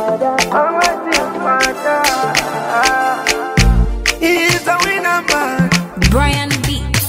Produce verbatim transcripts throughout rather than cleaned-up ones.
He's a winner man. Brian Beats.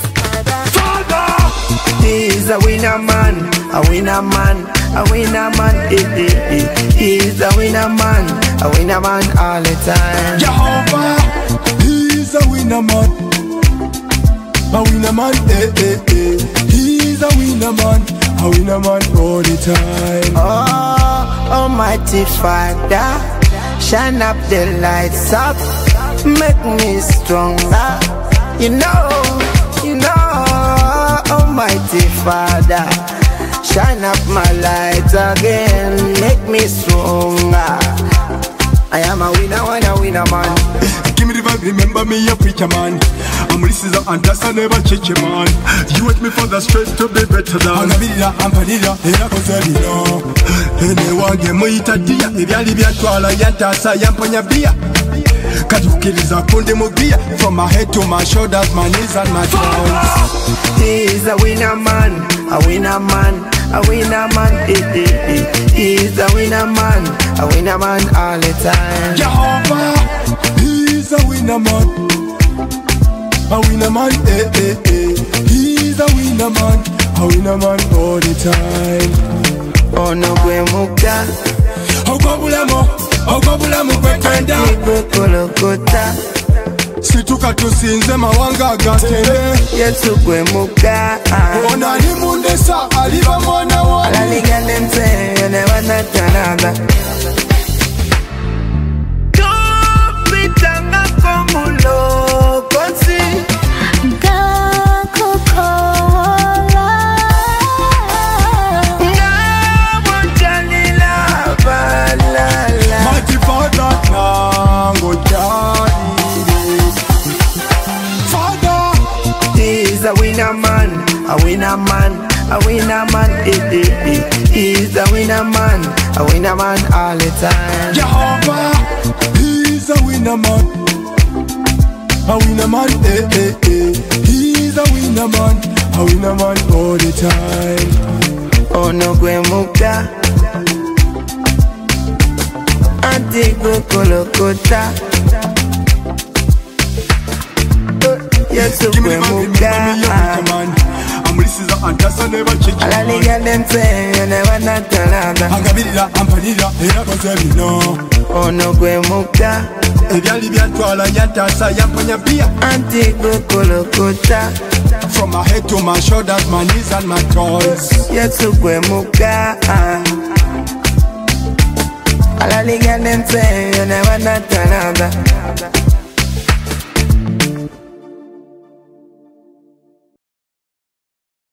He's a winner man, a winner man, a winner man. Eh, eh, eh. He's a winner man, a winner man all the time. Jehovah, he's a winner man, a winner man. Eh, eh, eh. He's a winner man, a winner man all the time. Oh, Almighty Father, shine up the lights up, make me stronger. You know, you know, Almighty Father, shine up my light again, make me stronger. I am a winner, winner, winner man. Give me the vibe, remember me a preacher man. I'm listening and that's a never change man. You want me for the straight to be better than Anabila, Ampadilla, Heracoselino. Anyone get me itadia, if you leave your twala, Yantasa, Yampanya Bia. Kajukiliza kunde mubia. From my head to my shoulders, my knees and my toes. He's a winner man, a winner man, a winner man. Eh, eh, eh. He's a winner man, a winner man all the time. Jehovah, he's a winner man, a winner man. Eh, eh, eh. He's a winner man, a winner man all the time. Oh no, we mukta. Oh gobulamo, oh gobulamo kwekenda. Kolokota. Situka tusinze mawanga gatende. Yesu kwe muka. Ona ni mundesa aliba mwana wani. Alaliga nemse yone wana tanaba. Tupitanga komulo konsi. Mighty Father, nango jari. He's a winner man, a winner man, a winner man. Eh, eh, eh. He's a winner man, a winner man all the time. Jehovah, he's a winner man, a winner man. Eh, eh, eh. He's a winner man, a winner man all the time. Oh no, gwe mukta. Antigo kolokota. Yesu kwe muka. I'm listening and that's a never change. Alaliga nemse yone wana tanaba. Angabirira, ampadira, Heracoselino. Oh no, gwe mukta. Ebyali byantwala yantasa yampanya bia. Antigo kolokota. From my head to my shoulders, my knees and my toes. Yesu kwe muka. Alaliga nemse yone wana tanaba.